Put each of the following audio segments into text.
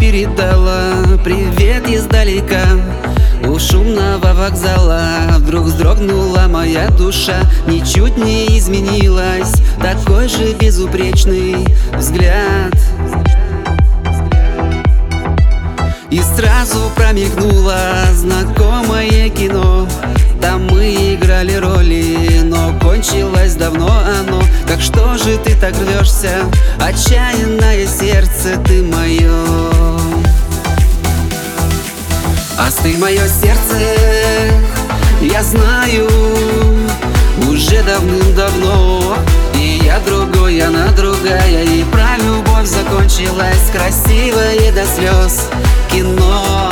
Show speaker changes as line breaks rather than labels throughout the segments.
передала привет издалека. У шумного вокзала вдруг вздрогнула моя душа. Ничуть не изменилась, такой же безупречный взгляд. И сразу промелькнуло знакомое кино. Там мы играли роли, но кончилось давно оно. Так что же ты так рвешься, отчаянное сердце ты мое? Остынь, мое сердце, я знаю, уже давным-давно. И я другой, она другая, и про любовь закончилось красивое до слез кино.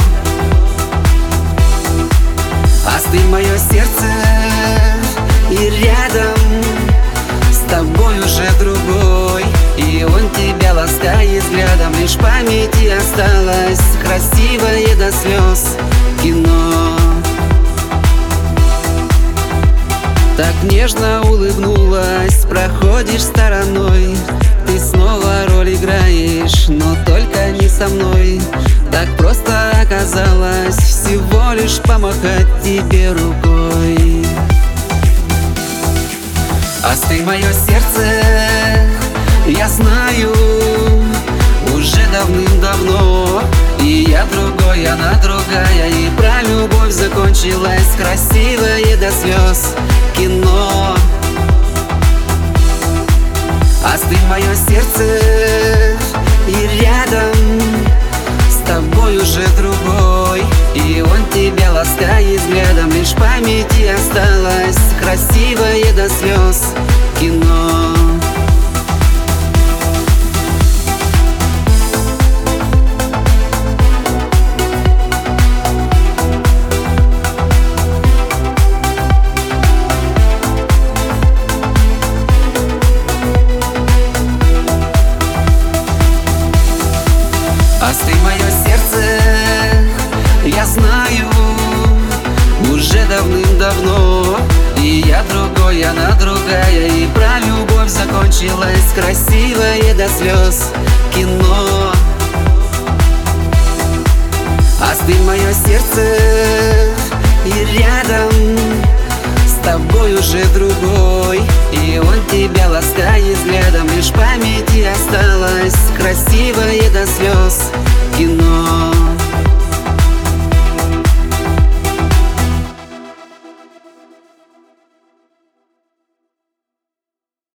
Остынь, мое сердце, и рядом с тобой уже другой, и он тебя ласкает взглядом. Лишь в памяти осталось красивое до слез кино. Так нежно улыбнулась, проходишь стороной. Ты снова роль играешь, но только не со мной. Так просто оказалось всего лишь помахать тебе рукой. Остынь, мое сердце, я знаю, уже давным-давно. И я другой, она другая, и про любовь закончилось красивое до слез кино. Остынь, мое сердце, и рядом с тобой уже другой, и он тебя ласкает взглядом. Лишь в памяти осталось красивое до слез кино. Остынь, мое сердце, я знаю, уже давным-давно. И я другой, она другая, и про любовь закончилось красивое до слез кино. Остынь, мое сердце, и рядом с тобой уже другой, и он тебя ласкает взглядом. Лишь в памяти осталось красивое до слез